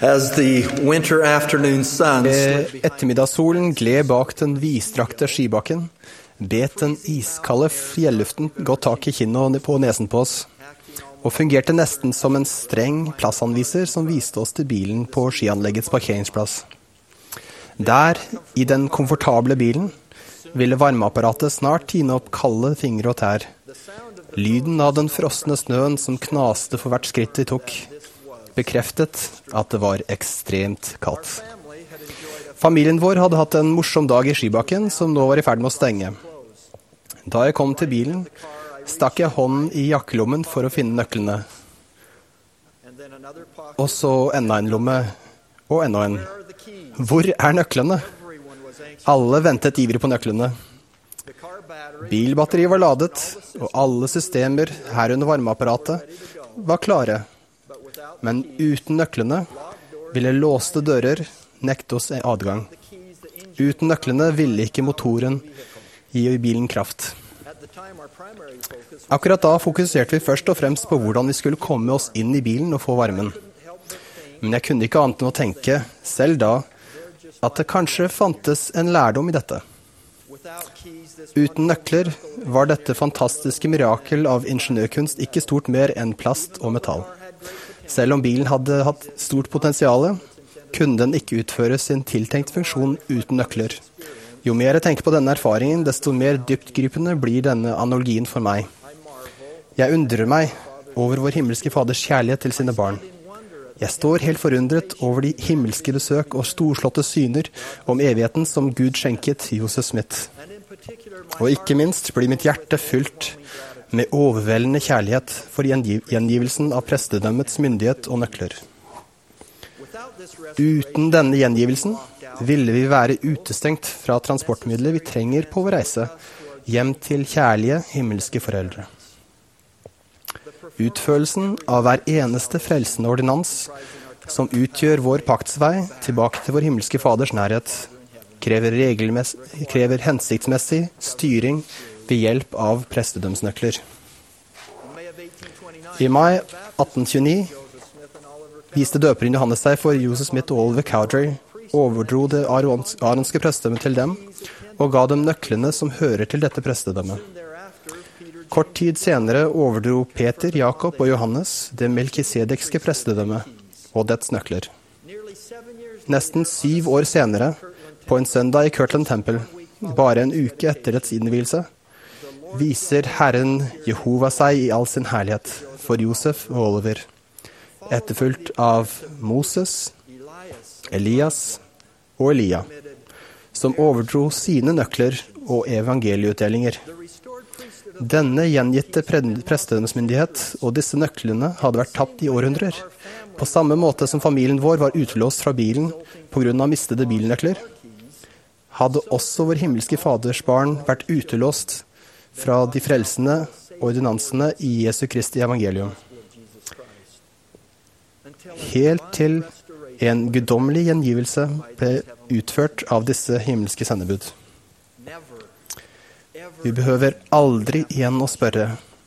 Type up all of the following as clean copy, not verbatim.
As the winter afternoon sun Ettermiddagssolen gled bak den vidstrakte skibakken, bet den iskalde fjelluften godt tak I kinnet og på nesen på oss, og fungerte nesten som en streng plassanviser som viste oss til bilen på skianleggets parkeringsplass. Der, I den komfortable bilen, ville varmeapparatet snart tine opp kalde fingre og tær. Lyden av den frosne snøen som knaste for hvert skritt vi tok, bekreftet at det var ekstremt kaldt. Familien vår hadde hatt en morsom dag I skibakken som nå var I ferd med å stenge. Da jeg kom til bilen, stakk jeg hånden I jakkelommen for å finne nøklene. Og så enda en lomme, og enda en. Hvor nøklene? Alle ventet ivrig på nøklene. Bilbatteriet var ladet, og alle systemer, herunder varmeapparatet, var klare. Men uten nøklene ville låste dører nekte oss adgang. Uten nøklene ville ikke motoren gi bilen kraft. Akkurat da fokuserte vi først og fremst på hvordan vi skulle komme oss inn I bilen og få varmen. Men jeg kunne ikke annet enn å tenke, selv da, at det kanskje fantes en lærdom I dette. Uten nøkler var dette fantastiske mirakel av ingeniørkunst ikke stort mer enn plast og metall. Selv om bilen hadde hatt stort potensiale, kunne den ikke utføre sin tiltenkt funksjon uten nøkler. Jo mer jeg tenker på denne erfaringen, desto mer dyptgripende blir denne analogien for meg. Jeg undrer meg over vår himmelske faders kjærlighet til sine barn. Jeg står helt forundret over de himmelske besøk og storslåtte syner om evigheten som Gud skjenket Joseph Smith. Og ikke minst blir mitt hjerte fylt med overveldende kjærlighet for gjengivelsen av prestedømmets myndighet og nøkler. Uten denne gjengivelsen ville vi være utestengt fra transportmidler vi trenger på vår reise hjem til kjærlige himmelske foreldre. Utførelsen av hver eneste frelsende ordinans som utgjør vår paktsvei tilbake til vår himmelske faders nærhet, krever hensiktsmessig styring ved hjelp av prestedømsnøkler. I mai 1829 viste døperen Johannes seg for Joseph Smith og Oliver Cowdery, overdro det aronske prestedømmet til dem, og ga dem nøklene som hører til dette prestedømmet. Kort tid senere overdro Peter, Jakob og Johannes det melkisedekske prestedømmet og dets nøkler. Nesten 7 år senere, på en søndag I Kirtland Temple, bare en uke etter dets innvielse, viser Herren Jehova seg I all sin herlighet for Josef og Oliver, etterfulgt av Moses, Elias og Elia, som overdro sine nøkler og evangelieutdelinger. Denne gjengitte prestedømsmyndighet og disse nøklene hadde vært tapt I århundrer, på samme måte som familien vår var utelåst fra bilen på grunn av mistede bilnøkler, hadde også vår himmelske faders barn vært utelåst fra de frelsende ordinansene I Jesu Kristi evangelium. Helt til en guddommelig gjengivelse ble utført av disse himmelske sendebud. Vi behøver aldri igjen å spørre,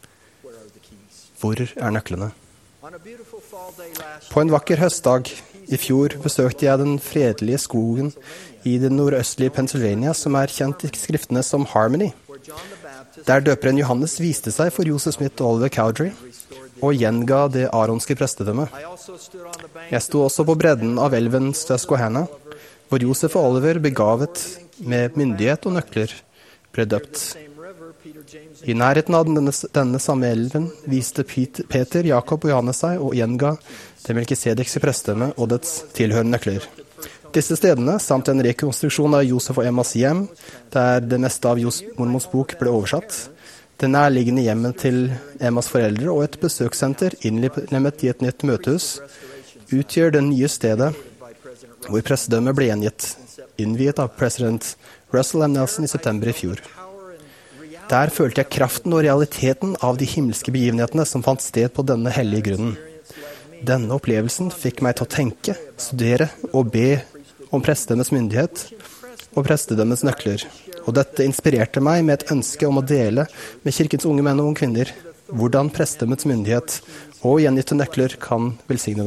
hvor nøklene? På en vakker høstdag I fjor besøkte jeg den fredelige skogen I det nordøstlige Pennsylvania som kjent I skriftene som Harmony, der døperen Johannes viste seg for Joseph Smith og Oliver Cowdery og gjenga det aronske prestedømmet. Jeg sto også på bredden av elven Susquehanna, hvor Joseph og Oliver begavet med myndighet og nøkler ble døpt. I nærheten av denne samme elven viste Peter, Jakob og Johannes seg og gjenga det melkisedekske prestedømmet og dets tilhørende nøkler. Disse stedene, samt en rekonstruksjon av Josef og Emmas hjem, der det meste av Mormons bok ble oversatt, det nærliggende hjemmet til Emmas foreldre og et besøkssenter innlemmet I et nytt møtehus, utgjør det nye stedet hvor prestedømmet ble innviet av president Russell M. Nelson I september I fjor. Der følte jeg kraften og realiteten av de himmelske begivenhetene som fant sted på denne hellige grunnen. Denne opplevelsen fikk meg til å tenke, studere og be om prestedømmets myndighet og prestedømmets nøkler, og dette inspirerte meg med et ønske om å dele med kirkens unge menn og unge kvinner hvordan prestedømmets myndighet og gjengitte nøkler kan velsigne dem.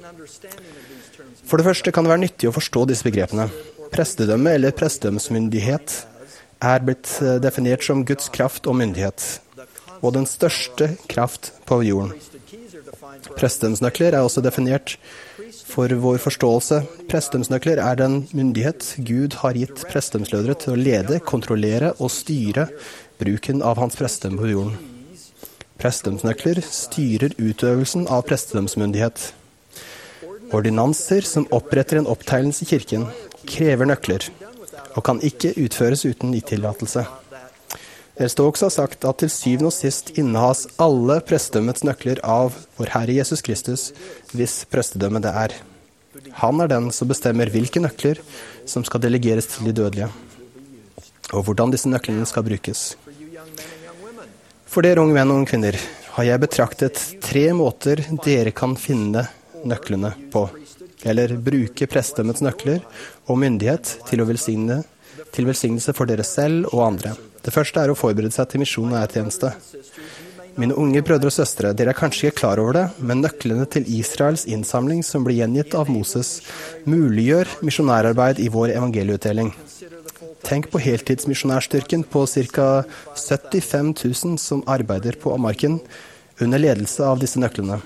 For det første kan det være nyttig å forstå disse begrepene. Prestedømme eller prestedømmesmyndighet er blitt definert som Guds kraft og myndighet, og den største kraft på jorden. Prestedømmesnøkler er også definert for vår forståelse. Prestedømmesnøkler er den myndighet Gud har gitt prestedømmeslødere til å lede, kontrollere og styre bruken av hans prestedømme på jorden. Prestedømmesnøkler styrer utøvelsen av prestedømmesmyndighet. Ordinanser som oppretter en opptegnelse i kirken, krever nøkler, og kan ikke utføres uten tillatelse. Det står også sagt at til syvende og sist innehas alle prestedømmets nøkler av vår Herre Jesus Kristus, hvis prestedømme det er. Han er den som bestemmer hvilke nøkler som skal delegeres til de dødelige, og hvordan disse nøklene skal brukes. For dere unge menn og unge kvinner har jeg betraktet 3 måter dere kan finne nøklene på, eller bruke prestedømmets nøkler og myndighet til velsignelse for dere selv og andre. Det første er å forberede seg til misjon og ærtjeneste. Mine unge brødre og søstre, dere er kanskje ikke klar over det, men nøklene til Israels innsamling som ble gjengitt av Moses, muliggjør misjonærarbeid i vår evangelieutdeling. Tenk på heltidsmisjonærstyrken på ca. 75 000 som arbeider på Amarken under ledelse av disse nøklene.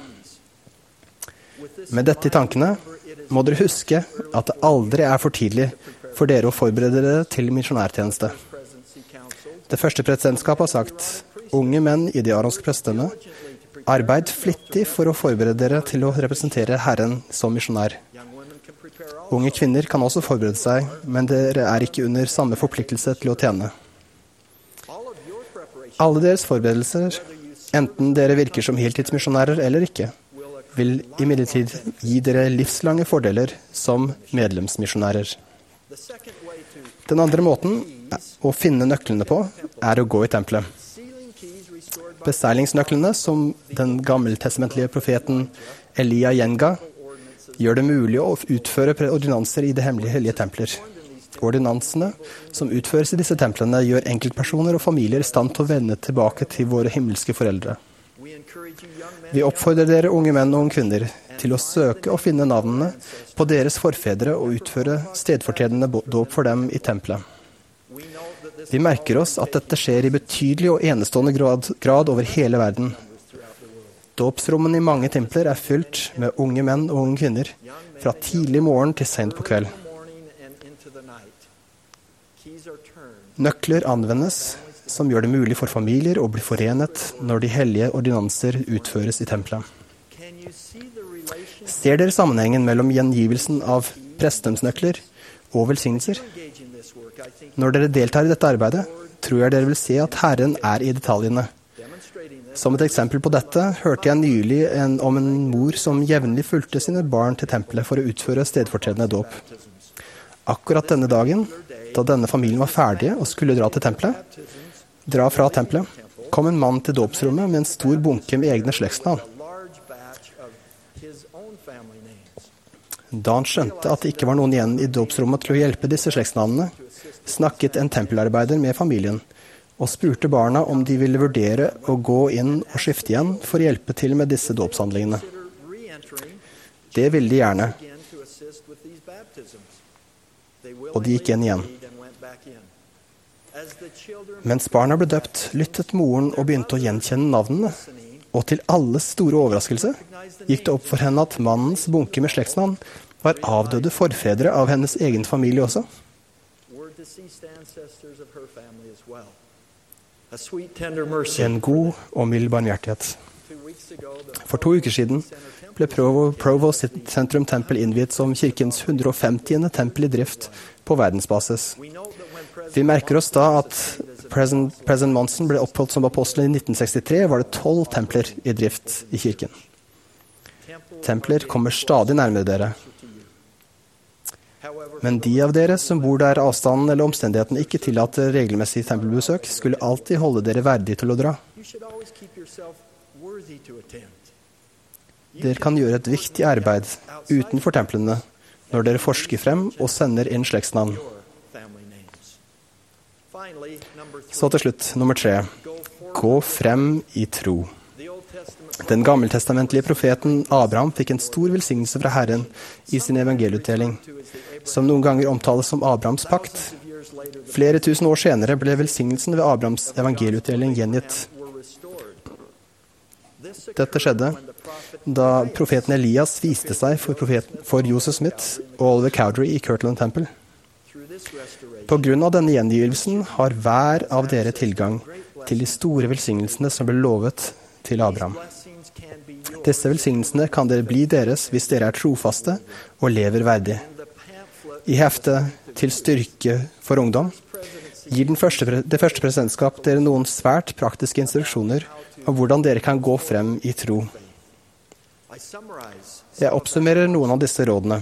Med dette i tankene må dere huske at det aldri er for tidlig for dere å forberede dere til misjonærtjeneste. Det første presidentskapet har sagt, unge menn i det aronske prestedømme, arbeid flittig for å forberede dere til å representere Herren som misjonær. Unge kvinner kan også forberede seg, men dere er ikke under samme forpliktelse til å tjene. Alle deres forberedelser, enten dere virker som heltidsmisjonærer eller ikke, vil imidlertid gi dere livslange fordeler som medlemsmisjonærer. Den andre måten å finne nøklene på er å gå i tempelet. Beseilingsnøklene, som den gammeltestamentlige profeten Elia gjenga, gjør det mulig å utføre ordinanser i det hemmelige hellige templer. Ordinansene som utføres i disse templene gjør enkeltpersoner og familier i stand til å vende tilbake til våre himmelske foreldre. Vi oppfordrer dere unge menn og unge kvinner til å søke og finne navnene på deres forfedre og utføre stedfortredende dåp for dem i tempelet. Vi merker oss at dette skjer i betydelig og enestående grad over hele verden. Dåpsrommene i mange templer er fylt med unge menn og unge kvinner, fra tidlig morgen til sent på kveld. Nøkler anvendes som gjør det mulig for familier å bli forenet når de hellige ordinanser utføres i tempelet. Ser dere sammenhengen mellom gjengivelsen av prestedømmesnøkler og velsignelser? Når dere deltar i dette arbeidet, tror jeg dere vil se at Herren er i detaljene. Som et eksempel på dette hørte jeg nylig om en mor som jevnlig fulgte sine barn til tempelet for å utføre stedfortredende dåp. Akkurat denne dagen, da denne familien var ferdige og skulle dra fra tempelet, kom en mann til dåpsrommet med en stor bunke med egne slektsnavn. Da han skjønte at det ikke var noen igjen i dåpsrommet til å hjelpe disse slektsnavnene, snakket en tempelarbeider med familien og spurte barna om de ville vurdere å gå inn og skifte igjen for å hjelpe til med disse dåpshandlingene. Det ville de gjerne. Og de gikk igjen. Mens barna ble døpt, lyttet moren og begynte å gjenkjenne navnene. Og til alles store overraskelse gikk det opp for henne at mannens bunke med slektsnavn var avdøde forfedre av hennes egen familie også. En god og mild barmhjertighet. For 2 uker siden ble Provo Sentrum Tempel innviet som kirkens 150. tempel i drift på verdensbasis. Vi merker oss da at President Monson ble oppholdt som apostel i 1963, var det 12 templer i drift i kirken. Templer kommer stadig nærmere dere. Men de av dere som bor der avstanden eller omstendighetene ikke tillater regelmessig tempelbesøk, skulle alltid holde dere verdig til å dra. Dere kan gjøre et viktig arbeid utenfor templene når dere forsker frem og sender inn slektsnavn. Så til slutt, nummer 3. Gå frem i tro. Den gammeltestamentlige profeten Abraham fikk en stor velsignelse fra Herren i sin evangelieutdeling, som noen ganger omtales som Abrahams pakt. Flere tusen år senere ble velsignelsen ved Abrahams evangelieutdeling gjengitt. Dette skjedde da profeten Elias viste seg for Joseph Smith og Oliver Cowdery i Kirtland Temple. På grunn av denne gjengivelsen har hver av dere tilgang til de store velsignelsene som ble lovet til Abraham. Disse velsignelsene kan dere bli deres hvis dere er trofaste og lever verdig. I heftet til styrke for ungdom gir det første presidentskap dere noen svært praktiske instruksjoner om hvordan dere kan gå frem i tro. Jeg oppsummerer noen av disse rådene.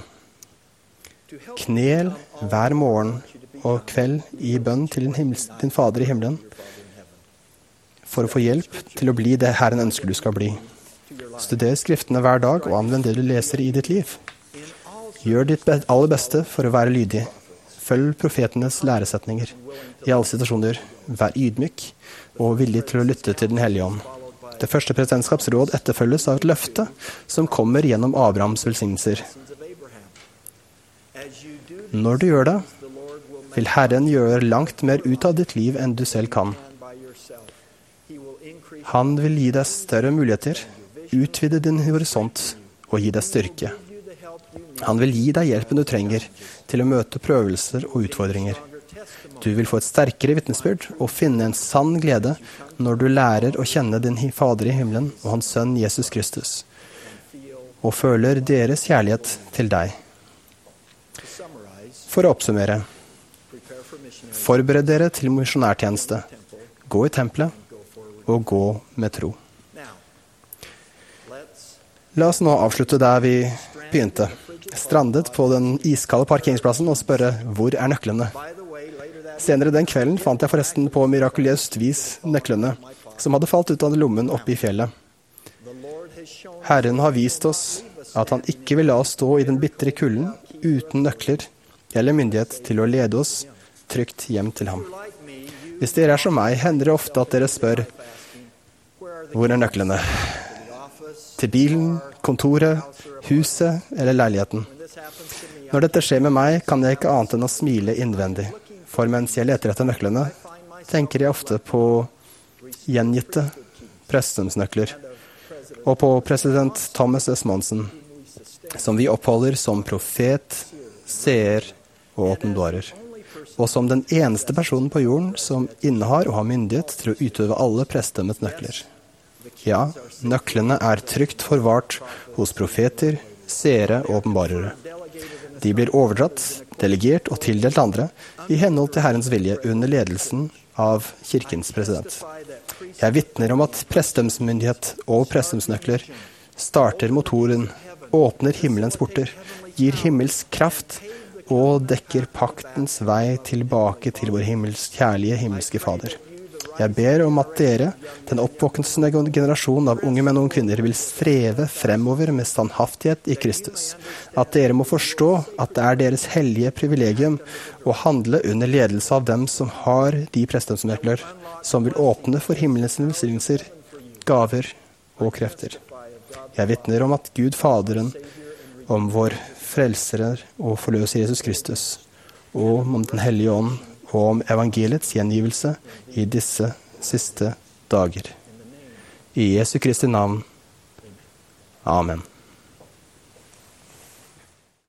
Knel hver morgen og kveld i bønn til din Fader i himmelen for å få hjelp til å bli det Herren ønsker du skal bli. Studer skriftene hver dag og anvend det du leser i ditt liv. Gjør ditt aller beste for å være lydig. Følg profetenes læresetninger. I alle situasjoner, vær ydmyk og villig til å lytte til Den hellige ånd. Det første presidentskapsråd etterfølges av et løfte som kommer gjennom Abrahams velsignelser. Når du gjør det, vil Herren gjøre langt mer ut av ditt liv enn du selv kan. Han vil gi deg større muligheter, utvide din horisont og gi deg styrke. Han vil gi deg hjelpen du trenger til å møte prøvelser og utfordringer. Du vil få et sterkere vitnesbyrd og finne en sann glede når du lærer å kjenne din Fader i himmelen og hans sønn Jesus Kristus, og føler deres kjærlighet til deg. For å oppsummere, forbered dere til misjonærtjeneste, gå i tempelet og gå med tro. La oss nå avslutte der vi begynte. Strandet på den iskalde parkeringsplassen og spørre, hvor er nøklene? Senere den kvelden fant jeg forresten på mirakuløst vis nøklene, som hadde falt ut av lommen oppe i fjellet. Herren har vist oss at han ikke vil la oss stå i den bittre kulden uten nøkler eller myndighet til å lede oss trygt hjem til ham. Hvis dere er som meg, hender det ofte at dere spør, hvor er nøklene? Til bilen, kontoret, huset eller leiligheten. Når dette skjer med meg, kan jeg ikke annet enn å smile innvendig. For mens jeg leter etter nøklene, tenker jeg ofte på gjengitte prestedomsnøkler, og på president Thomas S. Monson, som vi oppholder som profet, seer og åpenbarer, og som den eneste personen på jorden som innehar og har myndighet til å utøve alle prestedømmets nøkler. Ja, nøklene er trygt forvart hos profeter, seere og åpenbarere. De blir overdratt, delegert og tildelt andre i henhold til Herrens vilje under ledelsen av kirkens president. Jeg vitner om at prestedømsmyndighet og prestedømsnøkler starter motoren, åpner himmelens porter, gir himmelsk kraft og dekker paktens vei tilbake til vår kjærlige himmelske Fader. Jeg ber om at dere, den oppvoksende generasjon av unge menn og kvinner, vil streve fremover med standhaftighet i Kristus. At dere må forstå at det er deres hellige privilegium å handle under ledelse av dem som har de prestedømsnøkler, som vil åpne for himmelens velsignelser, gaver og krefter. Jeg vitner om at Gud Faderen, om vår frelsere og forløser Jesus Kristus, og om Den hellige ånd, og om evangeliets gjengivelse i disse siste dager. I Jesu Kristi navn. Amen.